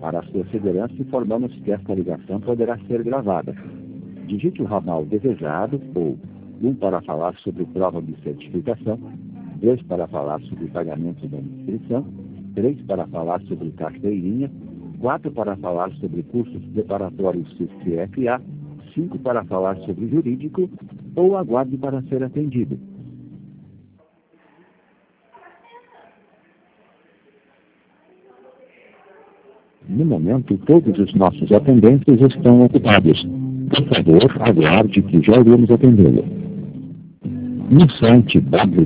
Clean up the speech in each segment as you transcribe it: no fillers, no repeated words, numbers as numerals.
Para a sua segurança, informamos que esta ligação poderá ser gravada. Digite o ramal desejado ou 1 para falar sobre prova de certificação, 2 para falar sobre pagamento da inscrição, 3 para falar sobre carteirinha, 4 para falar sobre cursos preparatórios CISC-FA, 5 para falar sobre jurídico ou aguarde para ser atendido. No momento, todos os nossos atendentes estão ocupados. Por favor, aguarde que já iremos atendê-lo. No site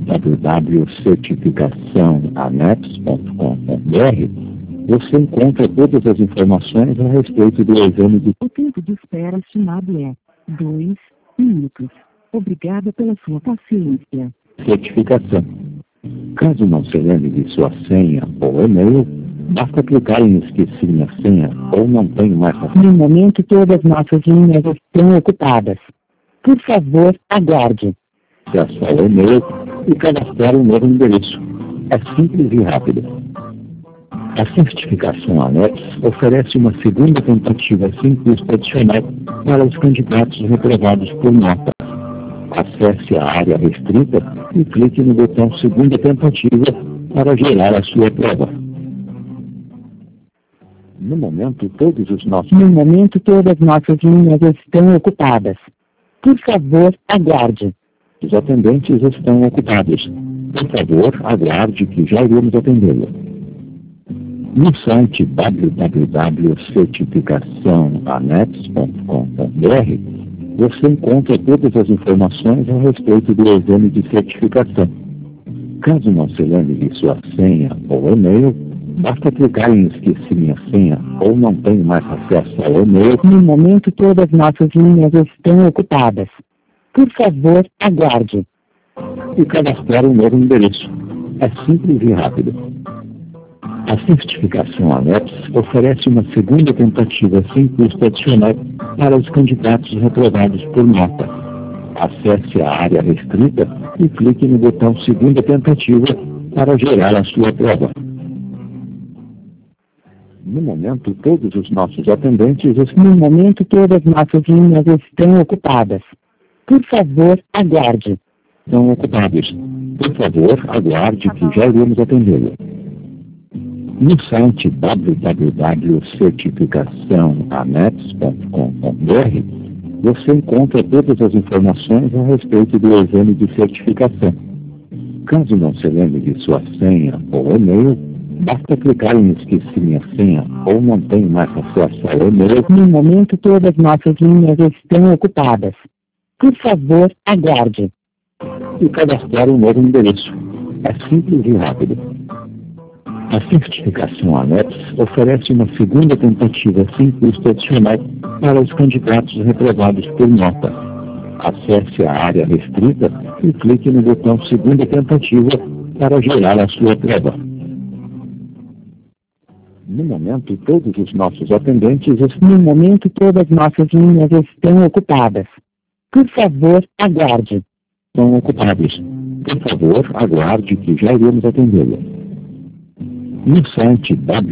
www.certificaçãoanex.com.br você encontra todas as informações a respeito do exame de... O tempo de espera estimado é 2 minutos. Obrigada pela sua paciência. Certificação. Caso não se lembre de sua senha ou e-mail, basta clicar em esqueci minha senha ou não tenho mais a... No momento, todas nossas linhas estão ocupadas. Por favor, aguarde. Acesso ao e-mail e cadastrar um novo endereço. É simples e rápido. A certificação Anex oferece uma segunda tentativa sem custo adicional para os candidatos reprovados por nota. Acesse a área restrita e clique no botão segunda tentativa para gerar a sua prova. No momento, todas nossas linhas estão ocupadas. Por favor, aguarde. Os atendentes estão ocupados. Por favor, aguarde que já iremos atendê-lo. No site www.certificaçãoanex.com.br você encontra todas as informações a respeito do exame de certificação. Caso não se lembre de sua senha ou e-mail, basta clicar em esqueci minha senha ou não tenho mais acesso ao e-mail. No momento, todas nossas linhas estão ocupadas. Por favor, aguarde. E cadastrar um novo endereço. É simples e rápido. A certificação Anex oferece uma segunda tentativa sem custo adicional para os candidatos reprovados por nota. Acesse a área restrita e clique no botão segunda tentativa para gerar a sua prova. No momento, todas nossas linhas estão ocupadas. Por favor, aguarde. Estão ocupados. Por favor, aguarde que já iremos atendê-lo. No site www.certificaçãoanex.com.br você encontra todas as informações a respeito do exame de certificação. Caso não se lembre de sua senha ou e-mail, basta clicar em esqueci minha senha ou não tenho mais acesso ao e-mail. No momento, todas nossas linhas estão ocupadas. Por favor, aguarde. E cadastrar um novo endereço. É simples e rápido. A certificação Anex oferece uma segunda tentativa sem custo adicional para os candidatos reprovados por nota. Acesse a área restrita e clique no botão segunda tentativa para gerar a sua prova. No momento, todas nossas linhas estão ocupadas. Por favor, aguarde. Estão ocupados. Por favor, aguarde que já iremos atendê-lo. No site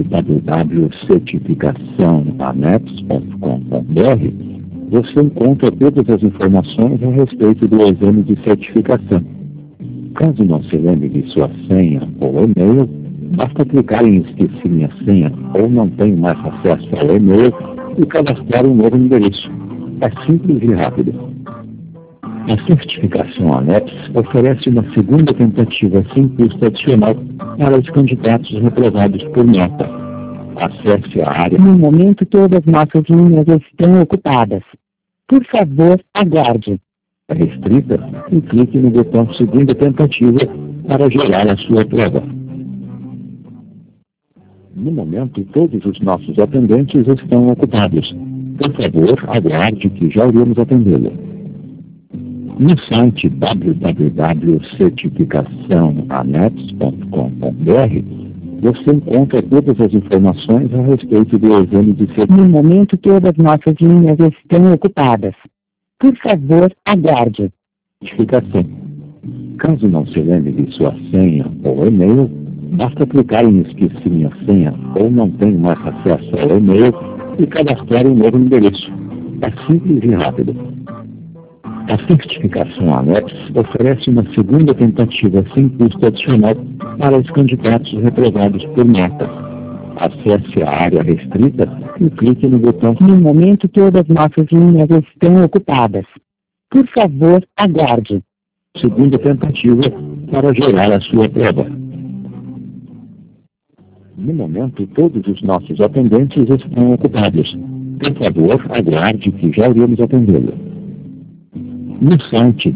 www.certificaçãoanex.com.br você encontra todas as informações a respeito do exame de certificação. Caso não se lembre de sua senha ou e-mail, basta clicar em esqueci minha senha ou não tenho mais acesso ao e-mail e cadastrar um novo endereço. É simples e rápido. A certificação Anex oferece uma segunda tentativa sem custo adicional para os candidatos reprovados por nota. Acesse a área... No momento, todas nossas linhas estão ocupadas. Por favor, aguarde. Restrita e clique no botão segunda tentativa para gerar a sua prova. No momento, todos os nossos atendentes estão ocupados. Por favor, aguarde que já iremos atendê-lo. No site www.certificaçãoanex.com.br você encontra todas as informações a respeito do exame de certificação. No momento, todas nossas linhas estão ocupadas. Por favor, aguarde. Caso não se lembre de sua senha ou e-mail, Basta clicar em Esqueci minha senha ou não tenho mais acesso ao e-mail e cadastrar um novo endereço. É simples e rápido. A certificação ANEPS oferece uma segunda tentativa sem custo adicional para os candidatos reprovados por nota. Acesse a área restrita e clique no botão. No momento, todas nossas linhas estão ocupadas. Por favor, aguarde. Segunda tentativa para gerar a sua prova. No momento, todos os nossos atendentes estão ocupados. Por favor, aguarde que já iremos atendê-lo. No site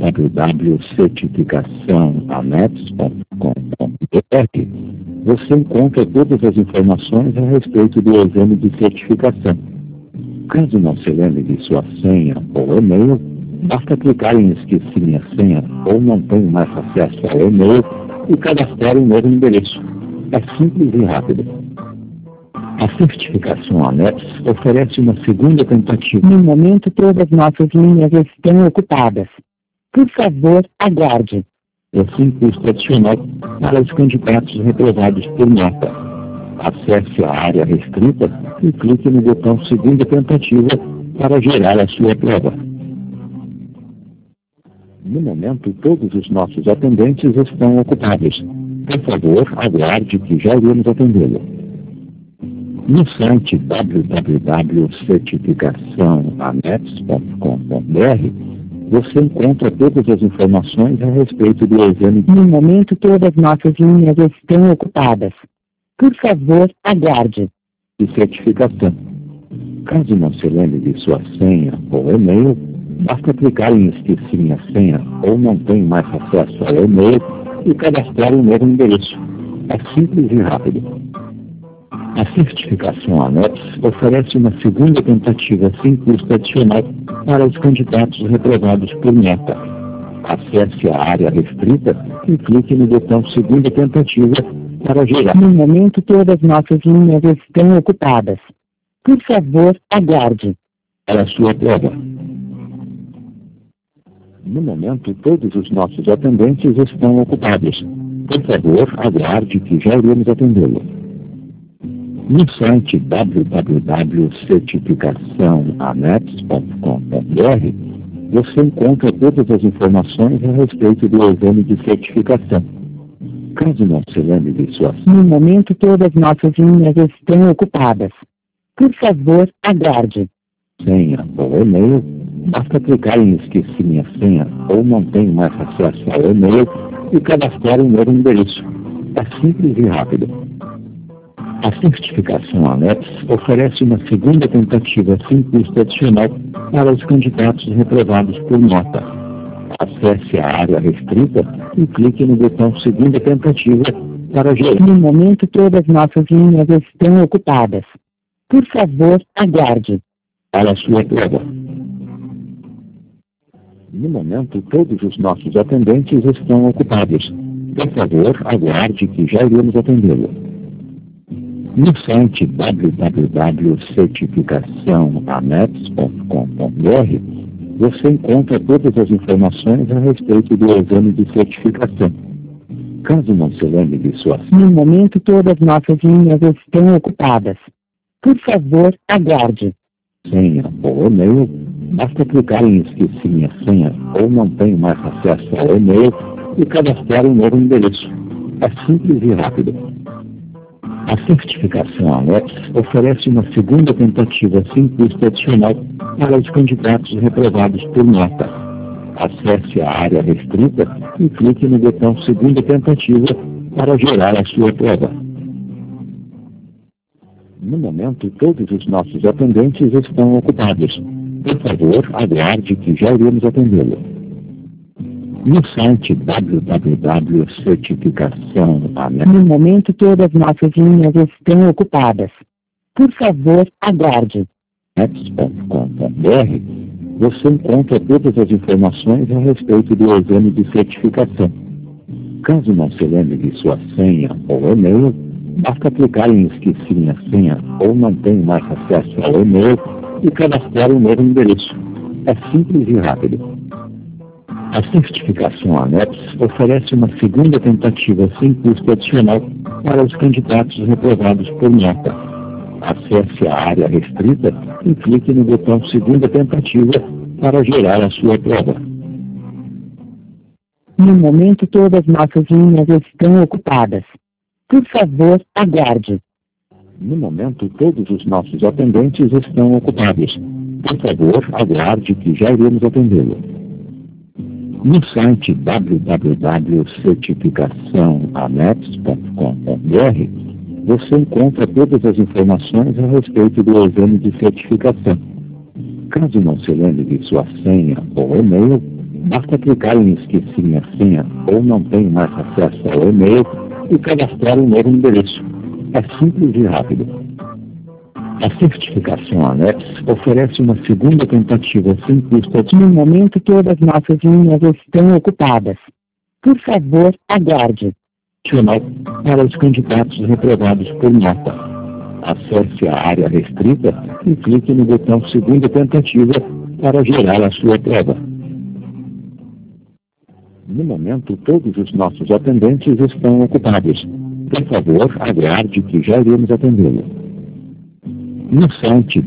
www.certificaçãoaneps.com.br você encontra todas as informações a respeito do exame de certificação. Caso não se lembre de sua senha ou e-mail, basta clicar em Esqueci minha senha ou não tenho mais acesso ao e-mail e cadastrar um novo endereço. É simples e rápido. A certificação ANEPS oferece uma segunda tentativa. No momento, todas nossas linhas estão ocupadas. Por favor, aguarde. É sem custo adicional para os candidatos reprovados por nota. Acesse a área restrita e clique no botão Segunda Tentativa para gerar a sua prova. No momento, todos os nossos atendentes estão ocupados. Por favor, aguarde que já iremos atendê-lo. No site www.certificaçãoaneps.com.br você encontra todas as informações a respeito do exame. No momento, todas nossas linhas estão ocupadas. Por favor, aguarde. De certificação. Caso não se lembre de sua senha ou e-mail, basta clicar em Esqueci minha senha ou não tenho mais acesso ao e-mail e cadastrar um novo endereço. É simples e rápido. A certificação ANEPS oferece uma segunda tentativa sem custo adicional para os candidatos reprovados por nota. Acesse a área restrita e clique no botão Segunda Tentativa para gerar. No momento, todas nossas linhas estão ocupadas. Por favor, aguarde. Para a sua prova. No momento, todos os nossos atendentes estão ocupados. Por favor, aguarde que já iremos atendê-lo. No site www.certificaçãoaneps.com.br você encontra todas as informações a respeito do exame de certificação. Caso não se lembre de sua senha. No momento, todas nossas linhas estão ocupadas. Por favor, aguarde. Senha ou e-mail, basta clicar em Esqueci minha senha ou não tenho mais acesso ao e-mail e cadastrar um novo endereço. É simples e rápido. A certificação ANEPS oferece uma segunda tentativa sem custo adicional para os candidatos reprovados por nota. Acesse a área restrita e clique no botão Segunda Tentativa para gerar. No momento, todas nossas linhas estão ocupadas. Por favor, aguarde. Para a sua prova. No momento, todos os nossos atendentes estão ocupados. Por favor, aguarde que já iremos atendê-lo. No site www.certificaçãoaneps.com.br você encontra todas as informações a respeito do exame de certificação. Caso não se lembre de sua senha. No momento, todas nossas linhas estão ocupadas. Por favor, aguarde. Senha ou e-mail, basta clicar em Esqueci minha senha ou não tenho mais acesso ao e-mail e cadastrar um novo endereço. É simples e rápido. A certificação ANEPS oferece uma segunda tentativa sem custo adicional para os candidatos reprovados por nota. Acesse a área restrita e clique no botão Segunda Tentativa para gerar a sua prova. No momento, todos os nossos atendentes estão ocupados. Por favor, aguarde que já iremos atendê-lo. No site www.certificaçãoaneps.com.br No momento, todas nossas linhas estão ocupadas. Por favor, aguarde. você encontra todas as informações a respeito do exame de certificação. Caso não se lembre de sua senha ou e-mail, basta clicar em Esqueci minha senha ou não tenho mais acesso ao e-mail e cadastrar um novo endereço. É simples e rápido. A certificação ANEPS oferece uma segunda tentativa sem custo adicional para os candidatos reprovados por nota. Acesse a área restrita e clique no botão Segunda Tentativa para gerar a sua prova. No momento, todas nossas linhas estão ocupadas. Por favor, aguarde. No momento, todos os nossos atendentes estão ocupados. Por favor, aguarde que já iremos atendê-lo. No site www.certificaçãoaneps.com.br você encontra todas as informações a respeito do exame de certificação. Caso não se lembre de sua senha ou e-mail, basta clicar em Esqueci minha senha ou não tenho mais acesso ao e-mail e cadastrar um novo endereço. É simples e rápido. A certificação ANEPS oferece uma segunda tentativa sem custo adicional. No momento, todas nossas linhas estão ocupadas. Por favor, aguarde. Para os candidatos reprovados por nota. Acesse a área restrita e clique no botão Segunda Tentativa para gerar a sua prova. No momento, todos os nossos atendentes estão ocupados. Por favor, aguarde que já iremos atendê-lo. No site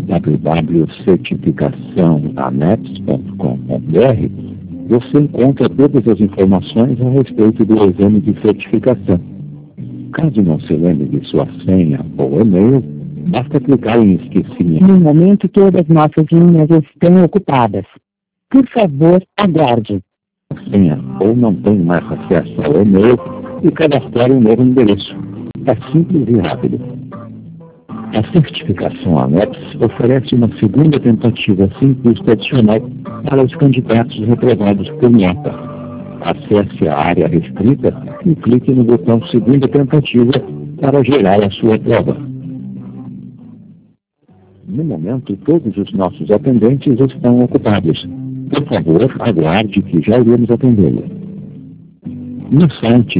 www.certificaçãoaneps.com.br você encontra todas as informações a respeito do exame de certificação. Caso não se lembre de sua senha ou e-mail, basta clicar em Esqueci minha. No momento, todas nossas linhas estão ocupadas. Por favor, aguarde. Senha ou não tenho mais acesso ao e-mail e cadastrar um novo endereço. É simples e rápido. A certificação ANEPS oferece uma segunda tentativa sem custo adicional para os candidatos reprovados por nota. Acesse a área restrita e clique no botão Segunda Tentativa para gerar a sua prova. No momento, todos os nossos atendentes estão ocupados. Por favor, aguarde que já iremos atendê-lo. No site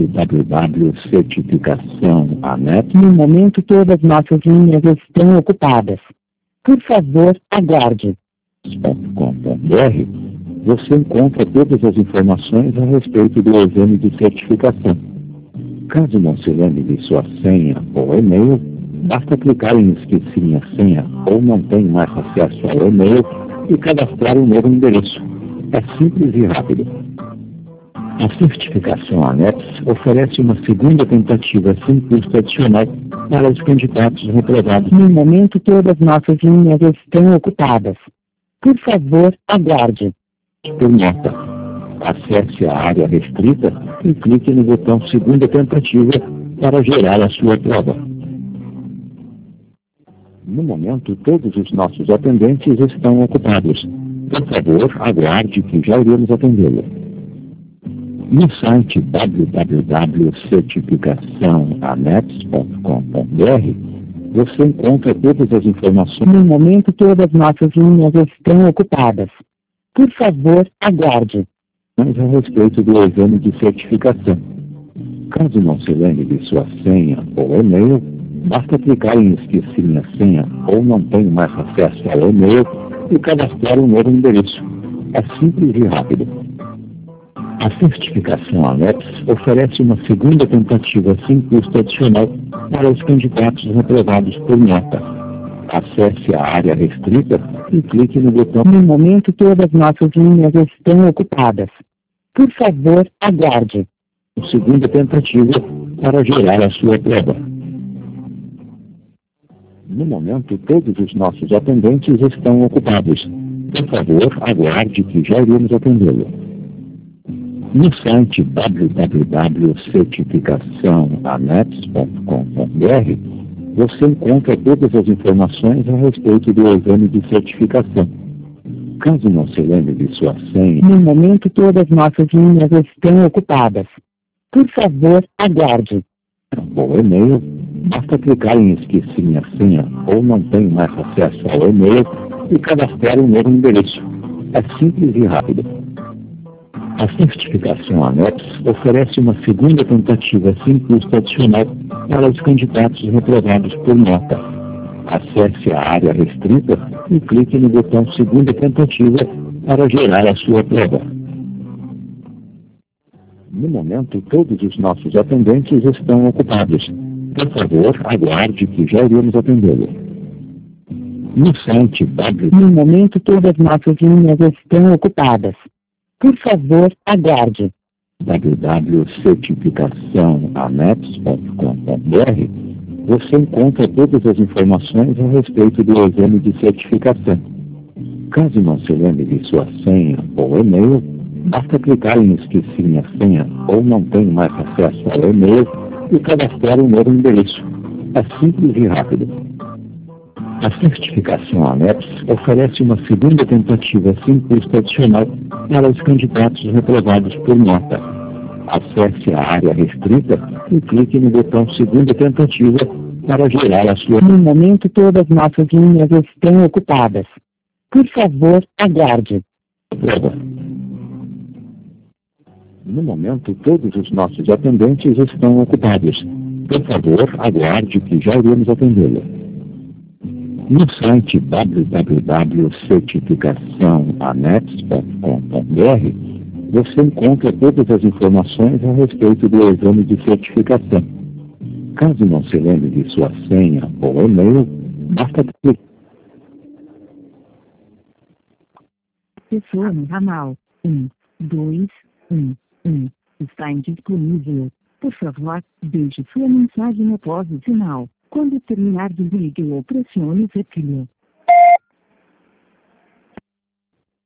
www.certificaçãoaneps. No momento, todas nossas linhas estão ocupadas. Por favor, aguarde. .com.br você encontra todas as informações a respeito do exame de certificação. Caso não se lembre de sua senha ou e-mail, basta clicar em Esqueci minha senha ou não tenho mais acesso ao e-mail e cadastrar um novo endereço. É simples e rápido. A certificação ANEPS oferece uma segunda tentativa sem custo adicional para os candidatos reprovados. No momento, todas nossas linhas estão ocupadas. Por favor, aguarde. Por nota. Acesse a área restrita e clique no botão Segunda Tentativa para gerar a sua prova. No momento, todos os nossos atendentes estão ocupados. Por favor, aguarde que já iremos atendê-lo. No site www.certificaçãoaneps.com.br você encontra todas as informações. No momento, todas nossas linhas estão ocupadas. Por favor, aguarde. A respeito do exame de certificação. Caso não se lembre de sua senha ou e-mail, basta clicar em Esqueci minha senha ou não tenho mais acesso ao e-mail e cadastrar um novo endereço. É simples e rápido. A certificação ANEPS oferece uma segunda tentativa sem custo adicional para os candidatos reprovados por nota. Acesse a área restrita e clique no botão. No momento, todas nossas linhas estão ocupadas. Por favor, aguarde. Segunda tentativa para gerar a sua prova. No momento, todos os nossos atendentes estão ocupados. Por favor, aguarde que já iremos atendê-lo. No site www.certificaçãoaneps.com.br você encontra todas as informações a respeito do exame de certificação. Caso não se lembre de sua senha. No momento, todas nossas linhas estão ocupadas. Por favor, aguarde. Ou e-mail, basta clicar em Esqueci minha senha ou não tenho mais acesso ao e-mail e cadastrar um novo endereço. É simples e rápido. A certificação ANEPS oferece uma segunda tentativa sem custo adicional para os candidatos reprovados por nota. Acesse a área restrita e clique no botão Segunda Tentativa para gerar a sua prova. No momento, todos os nossos atendentes estão ocupados. Por favor, aguarde que já iremos atendê-lo. No site No momento, todas nossas linhas estão ocupadas. Por favor, aguarde. www.certificaçãoanex.com.br você encontra todas as informações a respeito do exame de certificação. Caso não se lembre de sua senha ou e-mail, basta clicar em Esqueci minha senha ou não tenho mais acesso ao e-mail e cadastrar um novo endereço. É simples e rápido. A certificação ANEPS oferece uma segunda tentativa sem custo adicional para os candidatos reprovados por nota. Acesse a área restrita e clique no botão segunda tentativa para gerar a sua... No momento, todas nossas linhas estão ocupadas. Por favor, aguarde. prova. No momento, todos os nossos atendentes estão ocupados. Por favor, aguarde que já iremos atendê-lo. No site www.certificaçãoanex.com.br você encontra todas as informações a respeito do exame de certificação. Caso não se lembre de sua senha ou e-mail, basta clicar. Pessoa no ramal 1, 2, 1, 1 está indisponível. Por favor, deixe sua mensagem após o sinal. Quando terminar, desligue ou pressione o gatilho.